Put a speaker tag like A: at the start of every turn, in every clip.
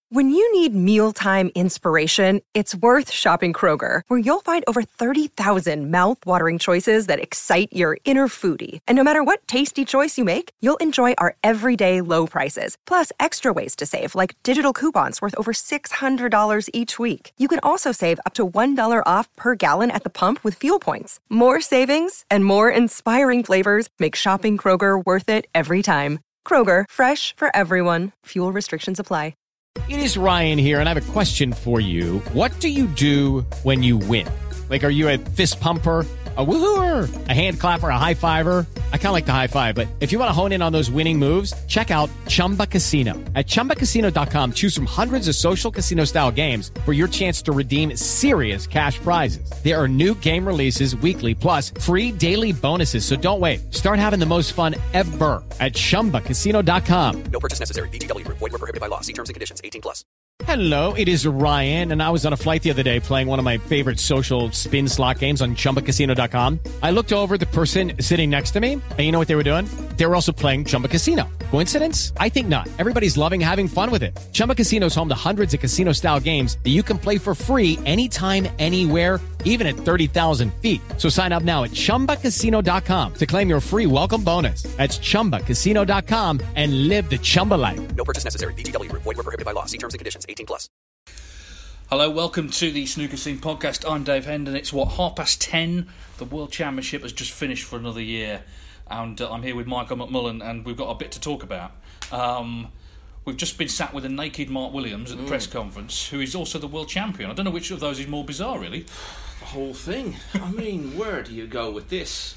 A: When you need mealtime inspiration, it's worth shopping Kroger, where you'll find over 30,000 mouth-watering choices that excite your inner foodie. And no matter what tasty choice you make, you'll enjoy our everyday low prices, plus extra ways to save, like digital coupons worth over $600 each week. You can also save up to $1 off per gallon at the pump with fuel points. More savings and more inspiring flavors make shopping Kroger worth it every time. Kroger, fresh for everyone. Fuel restrictions apply.
B: It is Ryan here, and I have a question for you. What do you do when you win? Like, are you a fist pumper, a woo-hooer, a hand clapper, a high-fiver? I kind of like the high-five, but if you want to hone in on those winning moves, check out Chumba Casino. At ChumbaCasino.com, choose from hundreds of social casino-style games for your chance to redeem serious cash prizes. There are new game releases weekly, plus free daily bonuses, so don't wait. Start having the most fun ever at ChumbaCasino.com.
C: No purchase necessary. VGW Group. Void where prohibited by law. See terms and conditions. 18+.
B: Hello, it is Ryan, and I was on a flight the other day playing one of my favorite social spin slot games on ChumbaCasino.com. I looked over at the person sitting next to me, and you know what they were doing? They were also playing Chumba Casino. Coincidence? I think not. Everybody's loving having fun with it. Chumba Casino is home to hundreds of casino-style games that you can play for free anytime, anywhere, even at 30,000 feet. So sign up now at ChumbaCasino.com to claim your free welcome bonus. That's ChumbaCasino.com and live the Chumba life.
C: No purchase necessary. VGW Group. Void where prohibited by law. See terms and conditions. 18+.
D: Hello, welcome to the Snooker Scene podcast. I'm Dave Hendon. It's 10:30. The World Championship has just finished for another year, and I'm here with Michael McMullen, and we've got a bit to talk about. We've just been sat with a naked Mark Williams at the press conference, who is also the world champion. I don't know which of those is more bizarre, really.
E: The whole thing. I mean, where do you go with this?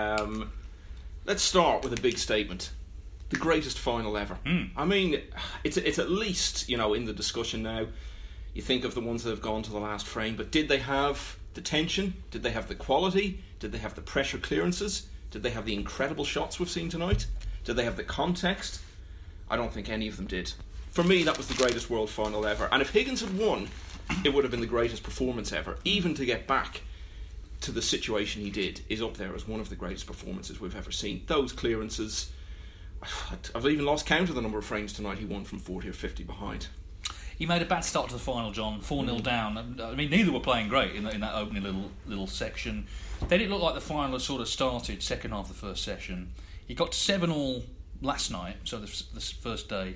E: Let's start with a big statement. The greatest final ever. I mean, it's at least, you know, in the discussion now. You think of the ones that have gone to the last frame, but did they have the tension? Did they have the quality? Did they have the pressure clearances? Did they have the incredible shots we've seen tonight? Did they have the context? I don't think any of them did. For me, that was the greatest world final ever. And if Higgins had won, it would have been the greatest performance ever. Even to get back to the situation he did is up there as one of the greatest performances we've ever seen. Those clearances, I've even lost count of the number of frames tonight he won from 40 or 50 behind.
D: He made a bad start to the final, John. 4-0 down. I mean, neither were playing great in that opening little section. Then it looked like the final had sort of started second half of the first session. He got to 7-all last night, so the first day.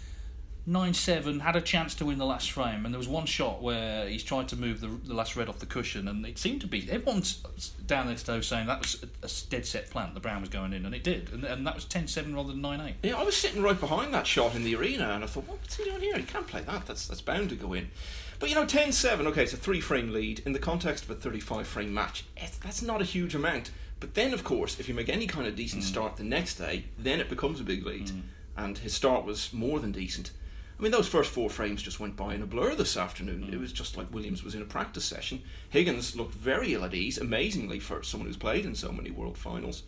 D: 9-7, had a chance to win the last frame, and there was one shot where he's tried to move the last red off the cushion, and it seemed to be everyone's down there today saying that was a dead set plant. The brown was going in, and it did, and that was 10-7 rather than 9-8.
E: Yeah, I was sitting right behind that shot in the arena, and I thought, what's he doing here? He can't play that. That's bound to go in. But you know, 10-7, okay, it's a 3-frame lead in the context of a 35-frame match. That's not a huge amount. But then, of course, if you make any kind of decent start the next day, then it becomes a big lead, and his start was more than decent. I mean, those first 4 frames just went by in a blur this afternoon. It was just like Williams was in a practice session. Higgins looked very ill at ease, amazingly, for someone who's played in so many world finals.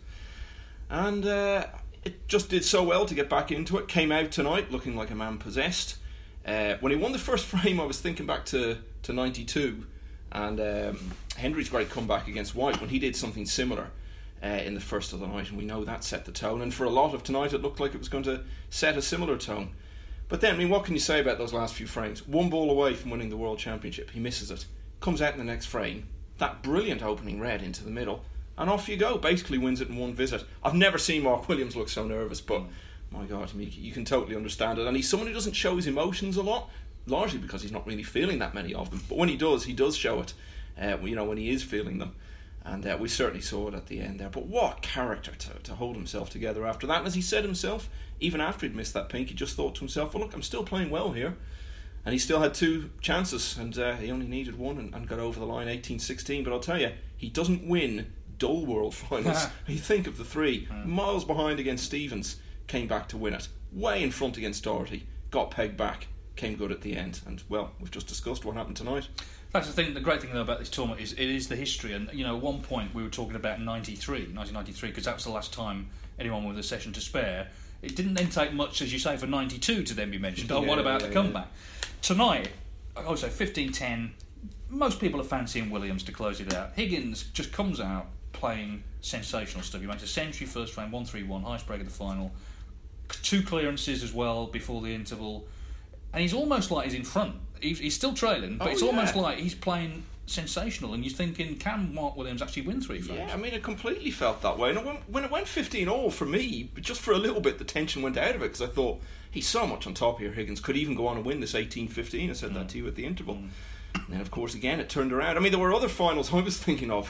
E: And it just did so well to get back into it. Came out tonight looking like a man possessed. When he won the first frame, I was thinking back to 92 and Hendry's great comeback against White when he did something similar in the first of the night, and we know that set the tone. And for a lot of tonight, it looked like it was going to set a similar tone. But then, I mean, what can you say about those last few frames? 1 ball away from winning the World Championship. He misses it. Comes out in the next frame. That brilliant opening red into the middle. And off you go. Basically wins it in one visit. I've never seen Mark Williams look so nervous, but my God, I mean, you can totally understand it. And he's someone who doesn't show his emotions a lot, largely because he's not really feeling that many of them. But when he does show it, you know, when he is feeling them. And we certainly saw it at the end there. But what character to hold himself together after that. And as he said himself, even after he'd missed that pink, he just thought to himself, well, look, I'm still playing well here. And he still had 2 chances, and he only needed 1 and got over the line 18-16. But I'll tell you, he doesn't win dull world finals. You think of the 3. Miles behind against Stevens, came back to win it. Way in front against Doherty, got pegged back, came good at the end. And, well, we've just discussed what happened tonight.
D: That's the thing. The great thing though about this tournament is it is the history, and you know, at one point we were talking about 1993, because that was the last time anyone with a session to spare. It didn't then take much, as you say, for 92 to then be mentioned. What about the comeback? Tonight, I would say 15-10. Most people are fancying Williams to close it out. Higgins just comes out playing sensational stuff. He makes a century first frame, 1-3-1, highest break of the final. 2 clearances as well before the interval. and he's almost like he's in front. He's still trailing, but it's almost like he's playing sensational, and you're thinking, can Mark Williams actually win 3 frames?
E: Yeah, I mean, it completely felt that way. And when it went 15-all for me, just for a little bit, the tension went out of it, because I thought, he's so much on top here, Higgins could even go on and win this 18-15. I said that to you at the interval. And then, of course, again, it turned around. I mean, there were other finals I was thinking of.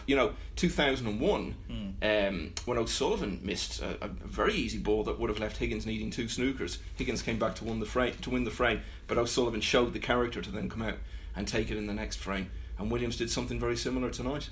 E: 2001, when O'Sullivan missed a very easy ball that would have left Higgins needing 2 snookers. Higgins came back to win the frame, but O'Sullivan showed the character to then come out and take it in the next frame. And Williams did something very similar tonight.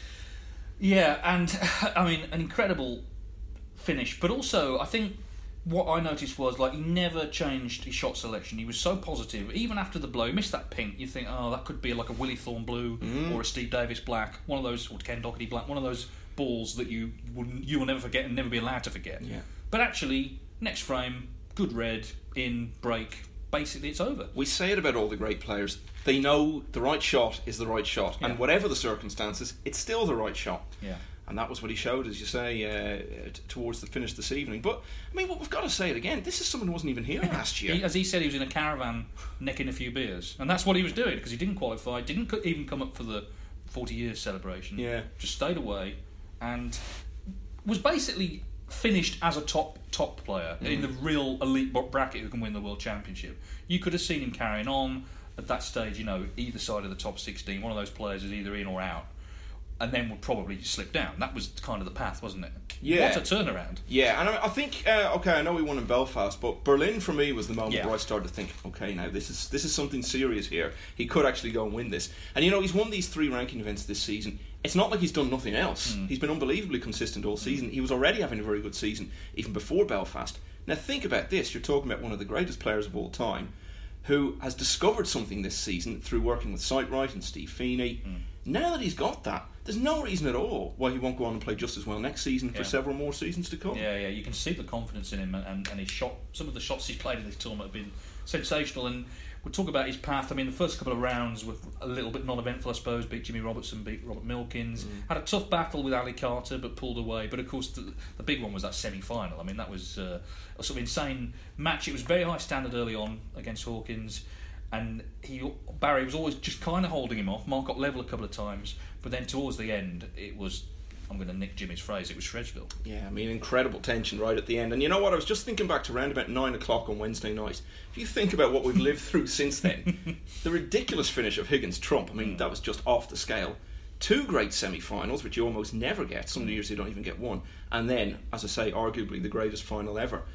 D: Yeah, and I mean, an incredible finish. But also, I think what I noticed was, like, he never changed his shot selection. He was so positive. Even after the blow, he missed that pink. You think, oh, that could be like a Willie Thorne blue or a Steve Davis black, one of those, or Ken Doherty black, one of those balls that you will never forget and never be allowed to forget.
E: Yeah.
D: But actually, next frame, good red, in, break, basically it's over.
E: We say it about all the great players. They know the right shot is the right shot.
D: Yeah.
E: And whatever the circumstances, it's still the right shot.
D: Yeah.
E: And that was what he showed, as you say, towards the finish this evening. But, I mean, we've got to say it again. This is someone who wasn't even here last year.
D: As he said, he was in a caravan necking a few beers. And that's what he was doing, because he didn't qualify, didn't even come up for the 40 years celebration.
E: Yeah.
D: Just stayed away and was basically finished as a top player in the real elite bracket who can win the World Championship. You could have seen him carrying on at that stage, either side of the top 16. One of those players is either in or out, and then would probably slip down. That was kind of the path, wasn't it?
E: Yeah.
D: What a turnaround.
E: Yeah, and I think, I know we won in Belfast, but Berlin for me was the moment where I started to think, okay, now this is something serious here. He could actually go and win this. And he's won these 3 ranking events this season. It's not like he's done nothing else. He's been unbelievably consistent all season. He was already having a very good season even before Belfast. Now think about this. You're talking about one of the greatest players of all time who has discovered something this season through working with Sightright and Steve Feeney. Now that he's got that, there's no reason at all why he won't go on and play just as well next season for several more seasons to come.
D: Yeah, you can see the confidence in him, and his shot. Some of the shots he's played in this tournament have been sensational, and we'll talk about his path. I mean, the first couple of rounds were a little bit non-eventful, I suppose. Beat Jimmy Robertson, beat Robert Milkins. Had a tough battle with Ali Carter, but pulled away. But of course, the big one was that semi-final. I mean, that was a sort of insane match. It was very high standard early on against Hawkins, and Barry was always just kind of holding him off. Mark got level a couple of times, but then towards the end, it was, I'm going to nick Jimmy's phrase, it was Shrewsbury.
E: Yeah, I mean, incredible tension right at the end. And you know what, I was just thinking back to around about 9 o'clock on Wednesday night. If you think about what we've lived through since then, the ridiculous finish of Higgins-Trump, I mean, that was just off the scale. 2 great semi-finals, which you almost never get. Some years you don't even get one. And then, as I say, arguably the greatest final ever.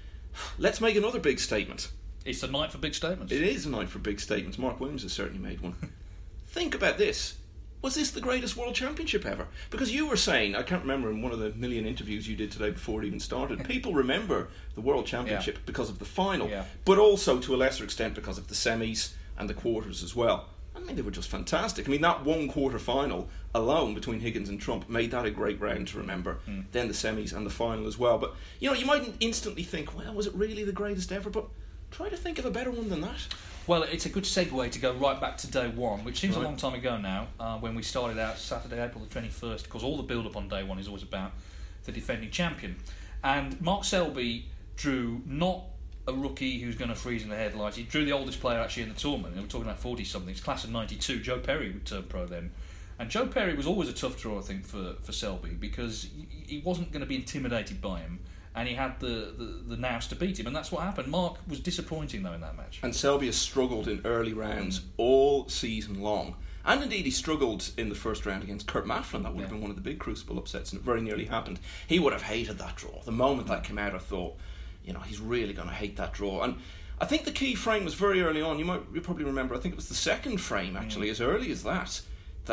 E: Let's make another big statement.
D: It's a night for big statements.
E: It is a night for big statements. Mark Williams has certainly made one. Think about this. Was this the greatest World Championship ever? Because you were saying, I can't remember in one of the million interviews you did today before it even started, people remember the World Championship because of the final, but also to a lesser extent because of the semis and the quarters as well. I mean, they were just fantastic. I mean, that 1 quarter final alone between Higgins and Trump made that a great round to remember. Then the semis and the final as well. But, you mightn't instantly think, well, was it really the greatest ever? But try to think of a better one than that.
D: Well, it's a good segue to go right back to day one, which seems a long time ago now, when we started out Saturday, April the 21st, because all the build-up on day one is always about the defending champion. And Mark Selby drew not a rookie who's going to freeze in the headlights. He drew the oldest player actually in the tournament. And we're talking about 40-somethings, class of 92. Joe Perry would turn pro then. And Joe Perry was always a tough draw, I think, for Selby, because he wasn't going to be intimidated by him. And he had the nous to beat him, and that's what happened. Mark was disappointing, though, in that match. And
E: Selby has struggled in early rounds all season long. And indeed, he struggled in the first round against Kurt Mafflin. That would have been one of the big Crucible upsets, and it very nearly happened. He would have hated that draw. The moment that came out, I thought, he's really going to hate that draw. And I think the key frame was very early on. You probably remember, I think it was the second frame, actually, as early as that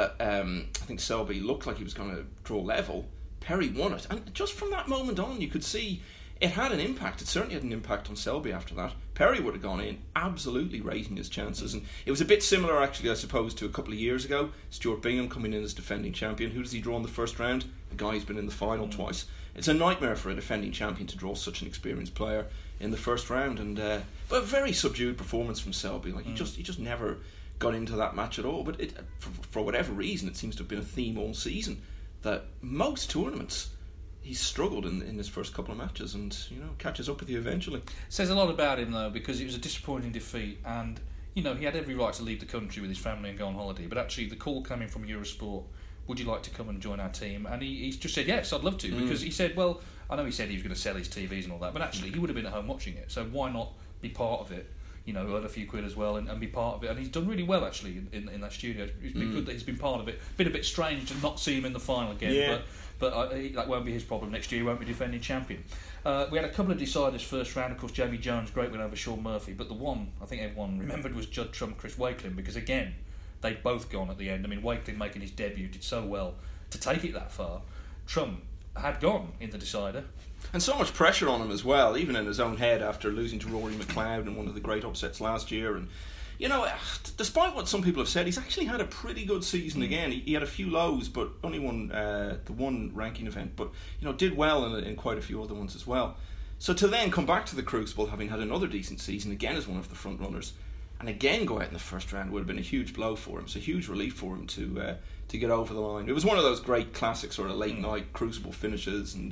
E: I think Selby looked like he was going to draw level. Perry won it, and just from that moment on you could see it had an impact. It certainly had an impact on Selby after that. Perry would have gone in absolutely rating his chances, and it was a bit similar actually, I suppose, to a couple of years ago. Stuart Bingham coming in as defending champion. Who does he draw in the first round? A guy who's been in the final twice. It's a nightmare for a defending champion to draw such an experienced player in the first round, and but a very subdued performance from Selby. Like he just never got into that match at all. But for whatever reason, it seems to have been a theme all season that most tournaments he's struggled in his first couple of matches, and catches up with you eventually.
D: Says a lot about him though, because it was a disappointing defeat, and he had every right to leave the country with his family and go on holiday. But actually, the call coming from Eurosport, would you like to come and join our team? And he's just said yes, I'd love to, because he said, well, I know he said he was going to sell his TVs and all that, but actually he would have been at home watching it. So why not be part of it? Earn a few quid as well and be part of it. And he's done really well actually in that studio. It's been good that he's been part of it. Been a bit strange to not see him in the final again, but that won't be his problem next year. He won't be defending champion. We had a couple of deciders first round. Of course, Jamie Jones, great win over Sean Murphy. But the one I think everyone remembered was Judd Trump, Chris Wakelin, because again, they'd both gone at the end. I mean, Wakelin making his debut did so well to take it that far. Trump had gone in the decider.
E: And so much pressure on him as well, even in his own head after losing to Rory McLeod in one of the great upsets last year. And despite what some people have said, he's actually had a pretty good season again. He had a few lows, but only won the one ranking event, but did well in quite a few other ones as well. So to then come back to the Crucible, having had another decent season again as one of the front runners, and again go out in the first round, would have been a huge blow for him. It's a huge relief for him to get over the line. It was one of those great classic sort of late night Crucible finishes, and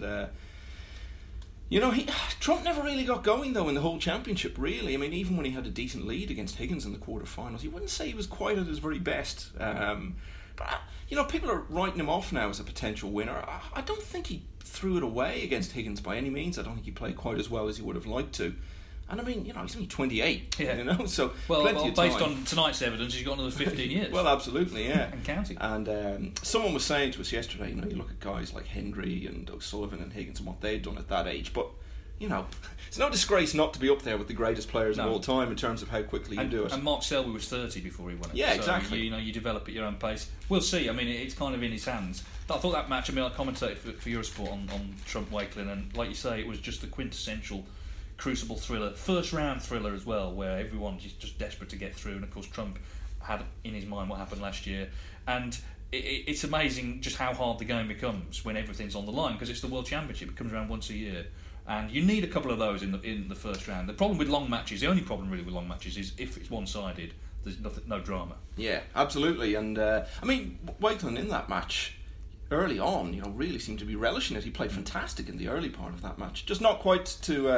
E: Trump never really got going though in the whole championship, really. I mean, even when he had a decent lead against Higgins in the quarterfinals, you wouldn't say he was quite at his very best. But people are writing him off now as a potential winner. I don't think he threw it away against Higgins by any means. I don't think he played quite as well as he would have liked to. And I mean, he's only 28, so plenty of time.
D: Based on tonight's evidence, he's got another 15 years.
E: Well, absolutely, yeah.
D: And counting.
E: And someone was saying to us yesterday, you look at guys like Hendry and O'Sullivan and Higgins and what they'd done at that age, but, it's no disgrace not to be up there with the greatest players of all time in terms of how quickly you do it.
D: And Mark Selby was 30 before he won it.
E: Yeah,
D: so,
E: exactly.
D: You develop at your own pace. We'll see. I mean, it's kind of in his hands. But I thought that match, I commentated for Eurosport on Trump Wakelin, and like you say, it was just the quintessential Crucible thriller, first round thriller as well, where everyone's just desperate to get through. And of course, Trump had in his mind what happened last year, and it's amazing just how hard the game becomes when everything's on the line, because it's the World Championship. It comes around once a year, and you need a couple of those in the first round. The problem with long matches, the only problem really with long matches, is if it's one-sided, there's no drama.
E: Yeah, absolutely. And Wakelin in that match early on, really seemed to be relishing it. He played fantastic in the early part of that match, just not quite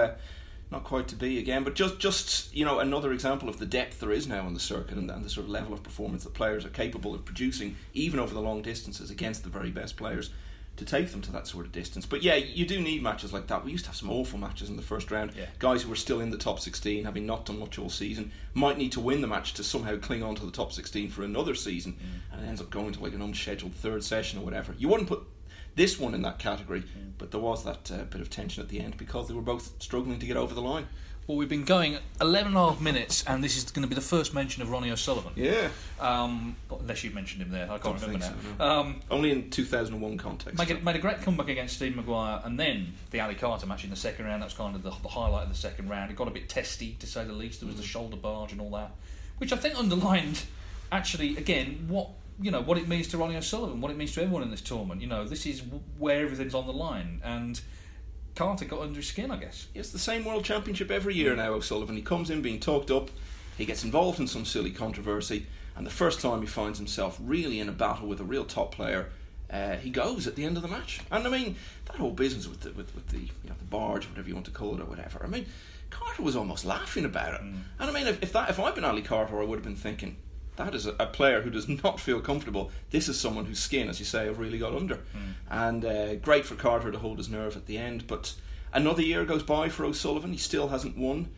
E: to be again, but just another example of the depth there is now on the circuit, and the sort of level of performance that players are capable of producing, even over the long distances against the very best players, to take them to that sort of distance. But yeah, you do need matches like that. We used to have some awful matches in the first round. Yeah. Guys who were still in the top 16, having not done much all season, might need to win the match to somehow cling on to the top 16 for another season, and it ends up going to like an unscheduled third session or whatever. You wouldn't put this one in that category, but there was that bit of tension at the end because they were both struggling to get over the line.
D: Well, we've been going 11 and a half minutes, and this is going to be the first mention of Ronnie O'Sullivan.
E: Yeah.
D: Unless you mentioned him there, I can't remember now.
E: So, no. Only in 2001 context.
D: Made a great comeback against Steve Maguire, and then the Ali Carter match in the second round. That was kind of the highlight of the second round. It got a bit testy, to say the least. There was the shoulder barge and all that, which I think underlined, actually, again, what it means to Ronnie O'Sullivan, what it means to everyone in this tournament. This is where everything's on the line, and Carter got under his skin, I guess.
E: It's the same World Championship every year now, O'Sullivan. He comes in being talked up, he gets involved in some silly controversy, and the first time he finds himself really in a battle with a real top player, he goes at the end of the match. And I mean, that whole business with the barge, whatever you want to call it or whatever, I mean, Carter was almost laughing about it. And I mean, if I'd been Ali Carter, I would have been thinking, that is a player who does not feel comfortable. This is someone whose skin, as you say, have really got under. And great for Carter to hold his nerve at the end. But another year goes by for O'Sullivan. He still hasn't won.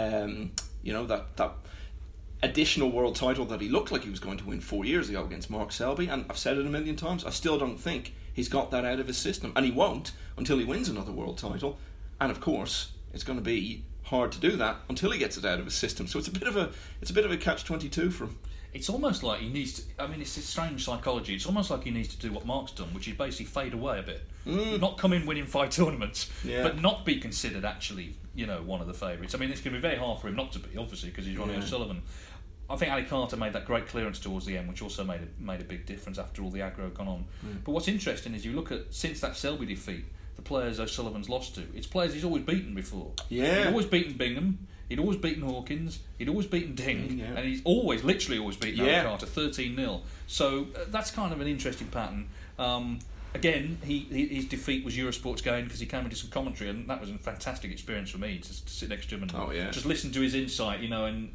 E: That additional world title that he looked like he was going to win 4 years ago against Mark Selby. And I've said it a million times, I still don't think he's got that out of his system. And he won't until he wins another world title. And of course, it's going to be hard to do that until he gets it out of his system. So it's a bit of a catch-22 for him.
D: It's almost like he needs to... I mean, it's a strange psychology. It's almost like he needs to do what Mark's done, which is basically fade away a bit. Not come in winning 5 tournaments, but not be considered actually, one of the favourites. I mean, it's going to be very hard for him not to be, obviously, because he's Ronnie O'Sullivan. I think Ali Carter made that great clearance towards the end, which also made a big difference after all the aggro had gone on. But what's interesting is you look at, since that Selby defeat, the players O'Sullivan's lost to, it's players he's always beaten before.
E: Yeah.
D: He'd always beaten Bingham, he'd always beaten Hawkins, he'd always beaten Ding, and he's literally always beaten Ali Carter 13-0. So that's kind of an interesting pattern. again, his defeat was Eurosport's gain because he came into some commentary, and that was a fantastic experience for me to sit next to him and just listen to his insight, and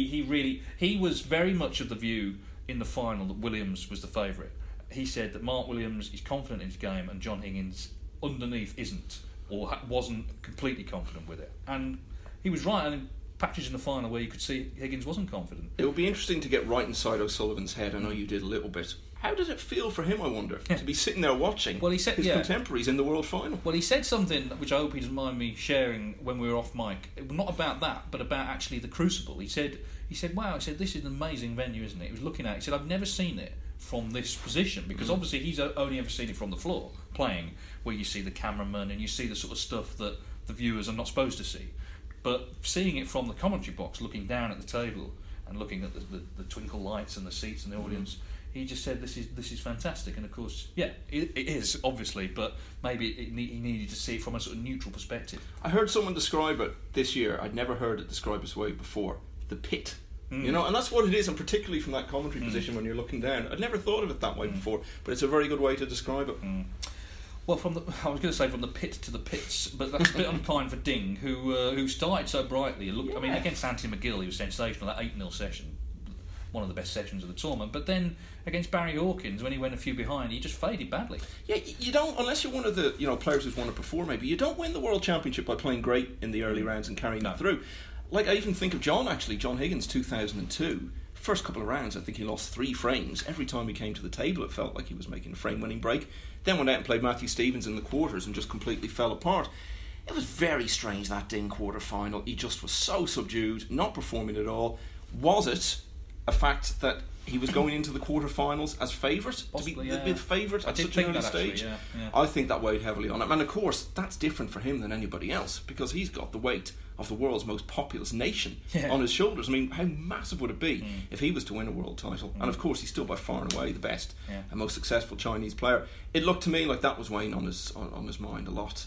D: he was very much of the view in the final that Williams was the favourite. He said that Mark Williams is confident in his game and John Higgins underneath isn't, or wasn't completely confident with it, and he was right. And patches in the final where you could see Higgins wasn't confident.
E: It would be interesting to get right inside O'Sullivan's head. I know you did a little bit. How did it feel for him, I wonder, to be sitting there watching his contemporaries in the World Final?
D: Well, he said something which I hope he doesn't mind me sharing when we were off mic. Not about that, but about actually the Crucible. He said, wow, this is an amazing venue, isn't it? He was looking at it. He said, I've never seen it from this position, because obviously he's only ever seen it from the floor, playing, where you see the cameraman and you see the sort of stuff that the viewers are not supposed to see. But seeing it from the commentary box, looking down at the table and looking at the twinkle lights and the seats and the audience, he just said, "This is fantastic." And of course, it is obviously, but maybe he needed to see it from a sort of neutral perspective.
E: I heard someone describe it this year. I'd never heard it described this way before. The pit. And that's what it is, and particularly from that commentary position when you're looking down. I'd never thought of it that way before, but it's a very good way to describe it.
D: Well, I was going to say from the pit to the pits, but that's a bit unkind for Ding, who started so brightly. I mean, against Anthony McGill, he was sensational. That 8-0 session, one of the best sessions of the tournament. But then against Barry Hawkins, when he went a few behind, he just faded badly. Yeah,
E: you don't, unless you're one of the players who's won it before. Maybe you don't win the World Championship by playing great in the early rounds and carrying it through. Like, I even think of John Higgins, 2002. First couple of rounds, I think he lost 3 frames. Every time he came to the table, it felt like he was making a frame-winning break. Then went out and played Matthew Stevens in the quarters and just completely fell apart. It was very strange, that Ding quarter-final. He just was so subdued, not performing at all. Was it a fact that he was going into the quarter-finals as favourite?
D: Possibly,
E: to be the favourite at such an early stage? I think that weighed heavily on him. And of course, that's different for him than anybody else, because he's got the weight of the world's most populous nation on his shoulders. I mean, how massive would it be if he was to win a world title? And of course, he's still by far and away the best and most successful Chinese player. It looked to me like that was weighing on his mind a lot.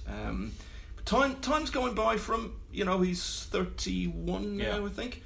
E: Time's going by from, he's 31 now, I think.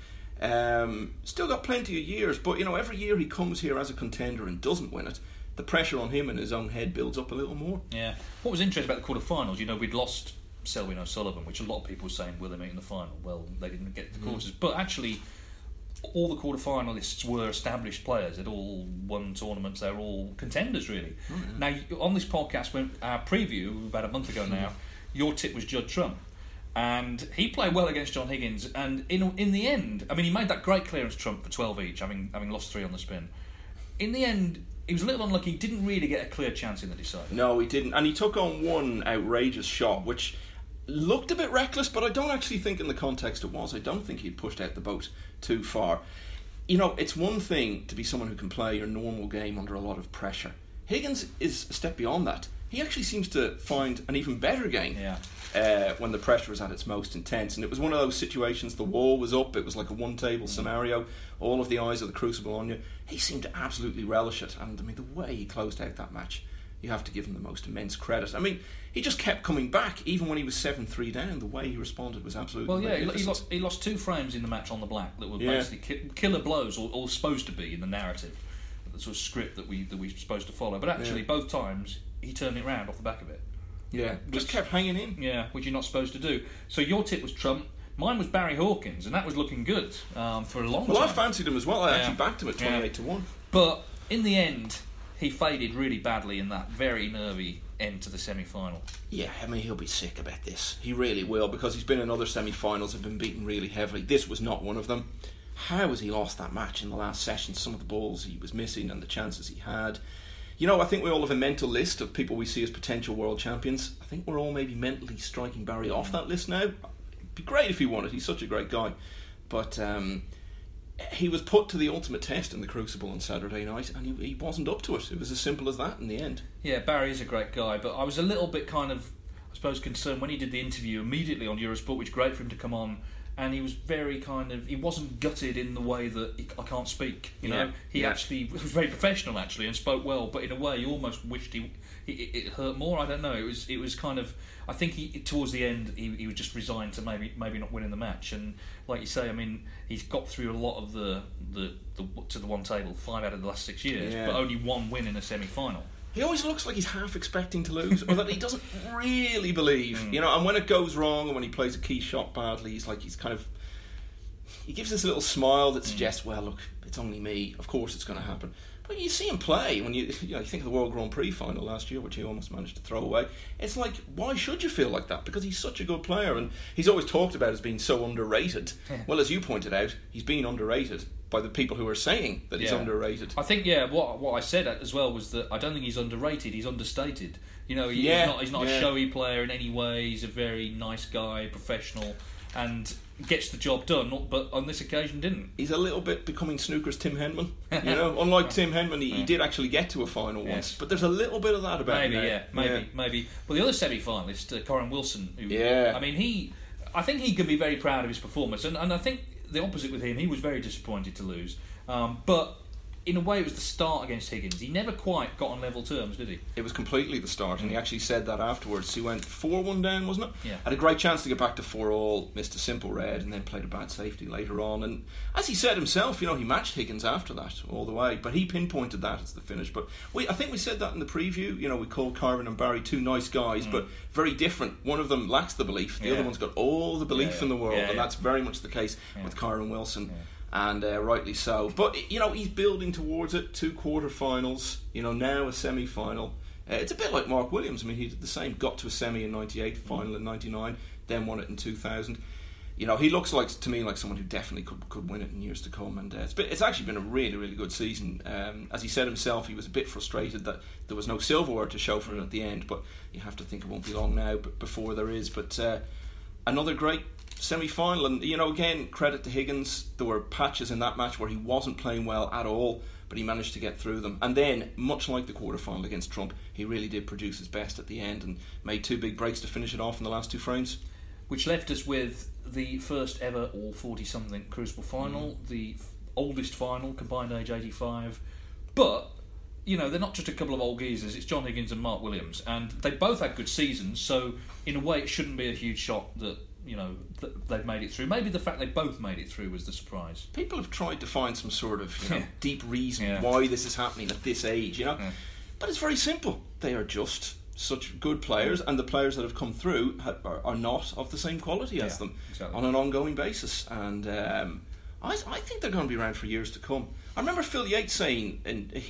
E: Still got plenty of years, but every year he comes here as a contender and doesn't win it, the pressure on him and his own head builds up a little more.
D: Yeah. What was interesting about the quarterfinals, we'd lost Selwyn O'Sullivan, which a lot of people were saying, will they make in the final? Well, they didn't get the quarters, but actually all the quarterfinalists were established players. They'd all won tournaments. They were all contenders, really. Now, on this podcast, when our preview about a month ago now, your tip was Judd Trump. And he played well against John Higgins, and in the end, I mean, he made that great clearance trump for 12 each, having lost 3 on the spin. In the end, he was a little unlucky. He didn't really get a clear chance in the decider.
E: No, he didn't, and he took on one outrageous shot, which looked a bit reckless, but I don't actually think in the context it was. I don't think he'd pushed out the boat too far. It's one thing to be someone who can play your normal game under a lot of pressure. Higgins is a step beyond that. He actually seems to find an even better game when the pressure is at its most intense. And it was one of those situations, the wall was up, it was like a one-table scenario, all of the eyes of the Crucible on you. He seemed to absolutely relish it. And I mean, the way he closed out that match, you have to give him the most immense credit. I mean, he just kept coming back, even when he was 7-3 down. The way he responded was absolutely magnificent.
D: He lost 2 frames in the match on the black that were basically killer blows, or supposed to be in the narrative, the sort of script that we're supposed to follow. But actually, both times, he turned it round off the back of it.
E: Yeah, just kept hanging in.
D: Yeah, which you're not supposed to do. So your tip was Trump. Mine was Barry Hawkins, and that was looking good for a long time.
E: Well, I fancied him as well. I actually backed him at 28-1.
D: But in the end, he faded really badly in that very nervy end to the semi-final.
E: Yeah, I mean, he'll be sick about this. He really will, because he's been in other semi-finals and been beaten really heavily. This was not one of them. How has he lost that match in the last session? Some of the balls he was missing and the chances he had. I think we all have a mental list of people we see as potential world champions. I think we're all maybe mentally striking Barry off that list now. It'd be great if he won it. He's such a great guy. But he was put to the ultimate test in the Crucible on Saturday night, and he wasn't up to it. It was as simple as that in the end.
D: Yeah, Barry is a great guy, but I was a little bit kind of, I suppose, concerned when he did the interview immediately on Eurosport, which was great for him to come on. And he was very he wasn't gutted in the way that I can't speak, He actually was very professional, actually, and spoke well, but in a way you almost wished it hurt more. I don't know. It was kind of, I think towards the end he was just resigned to maybe not winning the match. And like you say, I mean, he's got through a lot of the to the one table 5 out of the last 6 years, but only 1 win in a semi-final.
E: He always looks like he's half expecting to lose, or that he doesn't really believe. You know, and when it goes wrong, and when he plays a key shot badly, he gives this little smile that suggests, well, look, it's only me. Of course, it's going to happen. But you see him play when you think of the World Grand Prix final last year, which he almost managed to throw away. It's like, why should you feel like that? Because he's such a good player, and he's always talked about as being so underrated. Yeah. Well, as you pointed out, he's being underrated by the people who are saying that he's underrated.
D: I think, what I said as well was that I don't think he's underrated, he's understated. You know, he's not a showy player in any way. He's a very nice guy, professional, and gets the job done, but on this occasion didn't. He's
E: a little bit becoming snooker's Tim Henman. You know, unlike Tim Henman, he did actually get to a final once, but there's a little bit of that about him.
D: Maybe. Well, the other semi-finalist, Corin Wilson, I think he can be very proud of his performance, and I think the opposite with him. He was very disappointed to lose, but in a way it was the start against Higgins. He never quite got on level terms, did he?
E: It was completely the start, and he actually said that afterwards. He went 4-1 down, wasn't it?
D: Yeah.
E: Had a great chance to get back to 4-all, missed a simple red, and then played a bad safety later on. And as he said himself, he matched Higgins after that all the way, but he pinpointed that as the finish. But I think we said that in the preview. We called Carvin and Barry two nice guys, but very different. One of them lacks the belief, the other one's got all the belief in the world, and that's very much the case with Corin Wilson. Yeah. And rightly so. But, he's building towards it. 2 quarterfinals, now a semi-final. It's a bit like Mark Williams. I mean, he did the same. Got to a semi in 98, final in 99, then won it in 2000. He looks to me like someone who definitely could win it in years to come. And it's actually been a really, really good season. As he said himself, he was a bit frustrated that there was no silverware to show for it at the end. But you have to think it won't be long now before there is. But another great semi-final, and again, credit to Higgins. There were patches in that match where he wasn't playing well at all, but he managed to get through them. And then, much like the quarterfinal against Trump, he really did produce his best at the end and made 2 big breaks to finish it off in the last 2 frames.
D: Which left us with the first ever all 40-something Crucible final, the oldest final, combined age 85. But they're not just a couple of old geezers. It's John Higgins and Mark Williams, and they both had good seasons. So in a way, it shouldn't be a huge shock that they've made it through. Maybe the fact they both made it through was the surprise.
E: People have tried to find some sort of deep reason why this is happening at this age, But it's very simple. They are just such good players, and the players that have come through are not of the same quality as them on an ongoing basis. And I think they're going to be around for years to come. I remember Phil Yates saying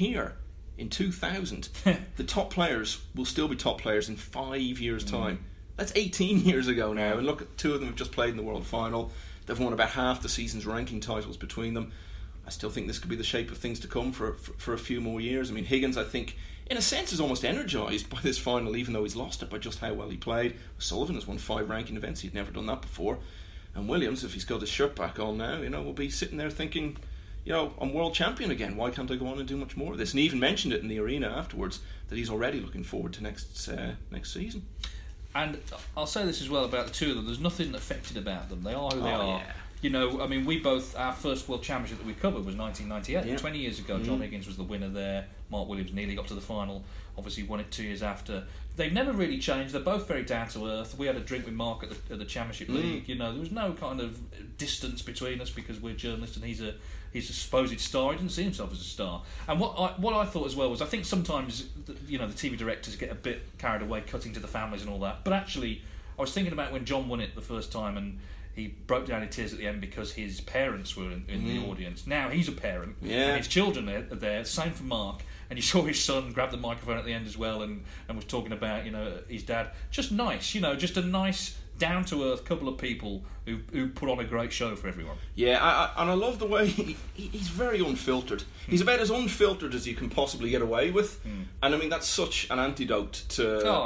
E: in 2000, the top players will still be top players in 5 years' time. That's 18 years ago now, and look, 2 of them have just played in the World Final. They've won about half the season's ranking titles between them. I still think this could be the shape of things to come for a few more years. I mean, Higgins, I think, in a sense, is almost energised by this final, even though he's lost it by just how well he played. Sullivan has won 5 ranking events. He'd never done that before. And Williams, if he's got his shirt back on now, will be sitting there thinking, I'm world champion again. Why can't I go on and do much more of this? And he even mentioned it in the arena afterwards, that he's already looking forward to next season. And
D: I'll say this as well about the 2 of them. There's nothing affected about them. They are who they are. Yeah. We both, our first World Championship that we covered was 1998. Yeah. 20 years ago, John Higgins was the winner there. Mark Williams nearly got to the final. Obviously won it 2 years after. They've never really changed. They're both very down to earth. We had a drink with Mark at the Championship League. There was no kind of distance between us because we're journalists and he's a supposed star. He didn't see himself as a star. And what I thought as well was, I think sometimes the TV directors get a bit carried away cutting to the families and all that. But actually, I was thinking about when John won it the first time and he broke down in tears at the end because his parents were in the audience. Now he's a parent and his children are there. Same for Mark. And you saw his son grab the microphone at the end as well and was talking about his dad. Just nice, just a nice down-to-earth couple of people who put on a great show for everyone.
E: Yeah, and I love the way he's very unfiltered. He's about as unfiltered as you can possibly get away with. And I mean, that's such an antidote to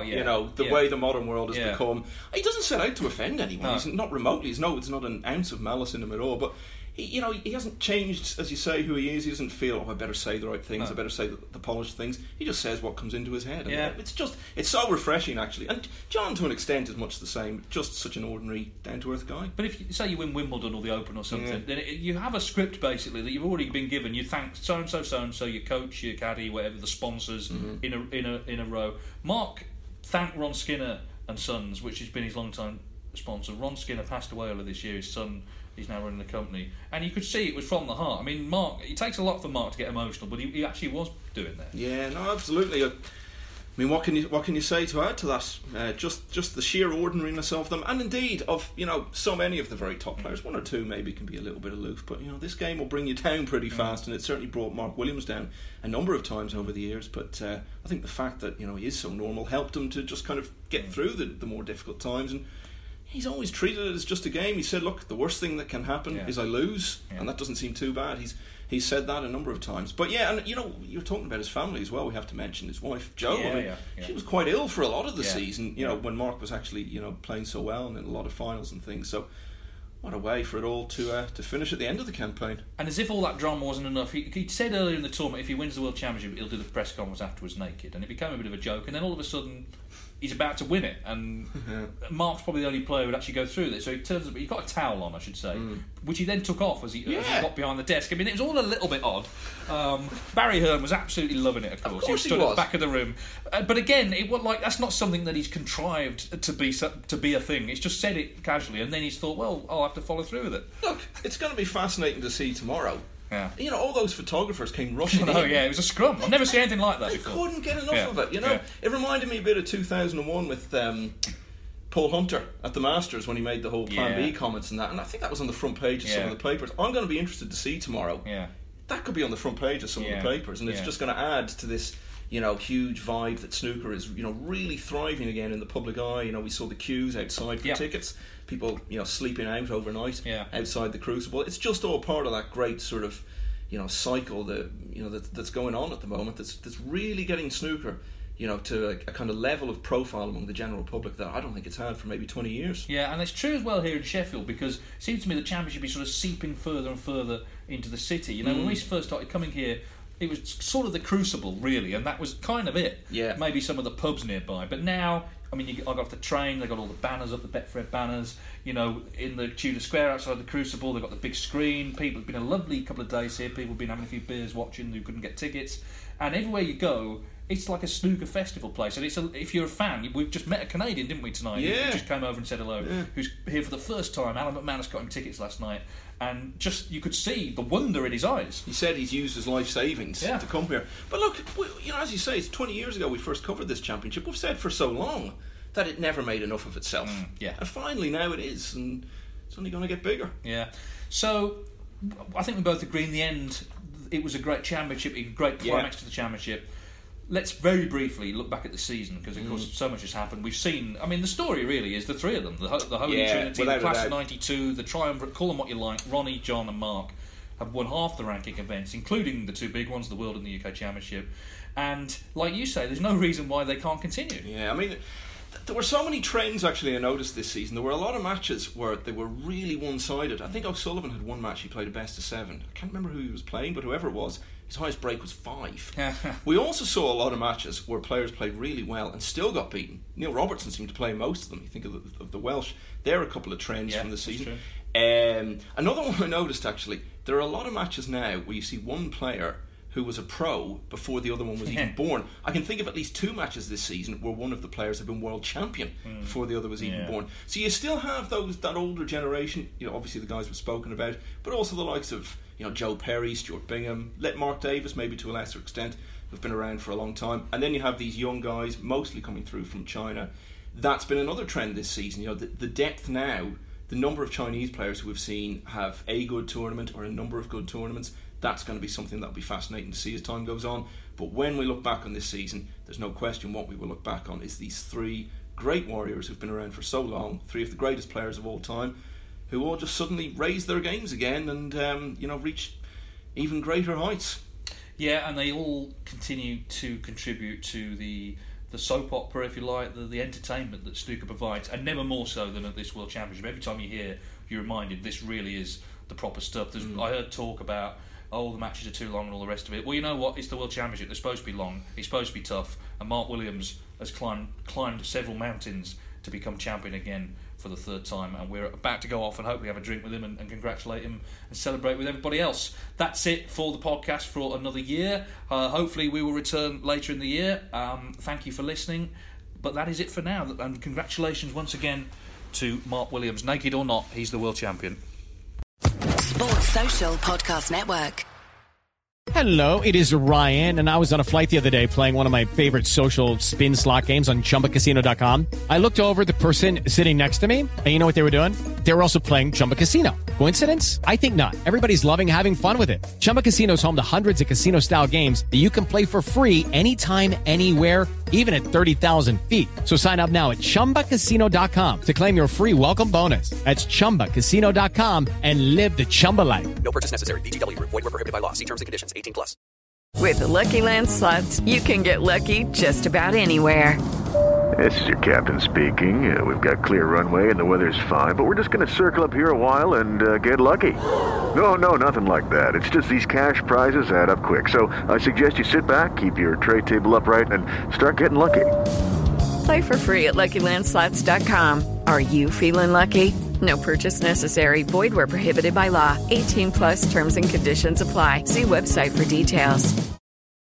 E: the way the modern world has become. He doesn't set out to offend anyone. No. He's not remotely. It's not an ounce of malice in him at all. But he hasn't changed, as you say, who he is. He doesn't feel, I better say the right things, I better say the polished things. He just says what comes into his head. And it's so refreshing, actually. And John, to an extent, is much the same. Just such an ordinary, down-to-earth guy.
D: But if you say you win Wimbledon or the Open or something, then you have a script, basically, that you've already been given. You thank so-and-so, your coach, your caddy, whatever, the sponsors in a row. Mark thanked Ron Skinner and Sons, which has been his long-time sponsor. Ron Skinner passed away earlier this year. His son, he's now running the company, and you could see it was from the heart. I mean, Mark, it takes a lot for Mark to get emotional, but he actually was doing that.
E: Yeah, no, absolutely. mean, what can you say to add to that? Just the sheer ordinariness of them, and indeed of so many of the very top players. One or two maybe can be a little bit aloof, but this game will bring you down pretty fast, and it certainly brought Mark Williams down a number of times over the years. But I think the fact that he is so normal helped him to just kind of get through the more difficult times. And he's always treated it as just a game. He said, "Look, the worst thing that can happen is I lose," and that doesn't seem too bad. He's said that a number of times. But yeah, and you're talking about his family as well. We have to mention his wife, Jo. She was quite ill for a lot of the season, when Mark was actually, playing so well and in a lot of finals and things. So what a way for it all to finish at the end of the campaign.
D: And as if all that drama wasn't enough, he said earlier in the tournament, if he wins the World Championship, he'll do the press conference afterwards naked. And it became a bit of a joke. And then all of a sudden, he's about to win it. And Mark's probably the only player who'd actually go through this. So he turns up, he's got a towel on, I should say, which he then took off as he got behind the desk. I mean, it was all a little bit odd. Barry Hearn was absolutely loving it, of course. He stood at the back of the room. But again, it was that's not something that he's contrived to be a thing. He's just said it casually, and then he's thought, well, I'll have to follow through with it.
E: Look, it's going to be fascinating to see tomorrow.
D: Yeah.
E: All those photographers came rushing in.
D: Oh, yeah, it was a scrum. I've never seen anything like that before.
E: I couldn't get enough of it, It reminded me a bit of 2001 with Paul Hunter at the Masters when he made the whole Plan B comments and that. And I think that was on the front page of some of the papers. I'm going to be interested to see tomorrow.
D: Yeah.
E: That could be on the front page of some of the papers, and it's just going to add to this huge vibe that snooker is really thriving again in the public eye. We saw the queues outside for tickets, people sleeping out overnight outside the Crucible. It's just all part of that great sort of cycle that's going on at the moment, that's really getting snooker to a kind of level of profile among the general public that I don't think it's had for maybe 20 years.
D: Yeah, and it's true as well here in Sheffield, because it seems to me the Championship is sort of seeping further and further into the city. When we first started coming here, it was sort of the Crucible, really, and that was kind of it.
E: Yeah.
D: Maybe some of the pubs nearby. But now, I mean, I got off the train, they got all the banners up, the Betfred banners, in the Tudor Square outside the Crucible, they've got the big screen. It's been a lovely couple of days here. People have been having a few beers watching who couldn't get tickets. And everywhere you go, it's like a snooker festival place. And if you're a fan, we've just met a Canadian, didn't we, tonight?
E: Yeah.
D: Who just came over and said hello, who's here for the first time. Alan McManus got him tickets last night. And just, you could see the wonder in his eyes.
E: He said he's used his life savings to come here. But look, as you say, it's 20 years ago we first covered this championship. We've said for so long that it never made enough of itself. And finally now it is, and it's only going to get bigger.
D: Yeah. So, I think we both agree in the end it was a great championship, a great climax to the championship. Let's very briefly look back at the season, because of course so much has happened. We've seen, I mean, the story really is the three of them, the Holy Trinity, the Class of 92, the Triumvirate, call them what you like. Ronnie, John and Mark have won half the ranking events, including the two big ones, the World and the UK Championship. And like you say, there's no reason why they can't continue.
E: Yeah, I mean, there were so many trends actually I noticed this season. There were a lot of matches where they were really one-sided. I think O'Sullivan had one match, he played a best of 7. I can't remember who he was playing, but whoever it was, his highest break was 5. We also saw a lot of matches where players played really well and still got beaten. Neil Robertson seemed to play most of them. You think of the Welsh. There are a couple of trends from the season. Another one I noticed actually, there are a lot of matches now where you see one player who was a pro before the other one was even born. I can think of at least 2 matches this season where one of the players had been world champion before the other was even born. So you still have that older generation, obviously the guys we've spoken about, but also the likes of Joe Perry, Stuart Bingham, Mark Davis maybe to a lesser extent, who've been around for a long time. And then you have these young guys mostly coming through from China. That's been another trend this season. The depth now, the number of Chinese players who we've seen have a good tournament or a number of good tournaments, that's going to be something that'll be fascinating to see as time goes on. But when we look back on this season, there's no question what we will look back on is these 3 great warriors who've been around for so long, 3 of the greatest players of all time, who all just suddenly raised their games again and reached even greater heights.
D: Yeah, and they all continue to contribute to the soap opera, if you like, the entertainment that snooker provides, and never more so than at this World Championship. Every time you hear, you're reminded this really is the proper stuff. I heard talk about, the matches are too long and all the rest of it. Well, you know what? It's the World Championship. They're supposed to be long. It's supposed to be tough. And Mark Williams has climbed several mountains to become champion again for the 3rd time. And we're about to go off and hopefully have a drink with him and congratulate him and celebrate with everybody else. That's it for the podcast for another year. Hopefully we will return later in the year. Thank you for listening. But that is it for now. And congratulations once again to Mark Williams. Naked or not, he's the world champion.
F: Sports Social Podcast Network.
B: Hello, it is Ryan, and I was on a flight the other day playing one of my favorite social spin slot games on ChumbaCasino.com. I looked over at the person sitting next to me, and you know what they were doing? They were also playing Chumba Casino. Coincidence? I think not. Everybody's loving having fun with it. Chumba Casino is home to hundreds of casino-style games that you can play for free anytime, anywhere, even at 30,000 feet. So sign up now at ChumbaCasino.com to claim your free welcome bonus. That's ChumbaCasino.com and live the Chumba life.
C: No purchase necessary. VGW Group. Void where prohibited by law. See terms and conditions. 18+.
F: With the Lucky Land Slots, you can get lucky just about anywhere.
G: This is your captain speaking. We've got clear runway and the weather's fine, but we're just going to circle up here a while and get lucky. No, nothing like that. It's just these cash prizes add up quick. So I suggest you sit back, keep your tray table upright, and start getting lucky.
F: Play for free at LuckyLandSlots.com. Are you feeling lucky? No purchase necessary. Void where prohibited by law. 18+ terms and conditions apply. See website for details.